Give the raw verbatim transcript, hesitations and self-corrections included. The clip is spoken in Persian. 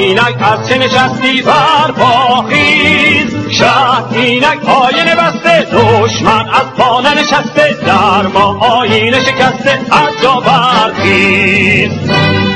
اینک از چه نشستی بر پاخیز، شهر اینک آینه بسته، دشمن از پا ننشسته، در ما آینه شکسته، از جا برخیز.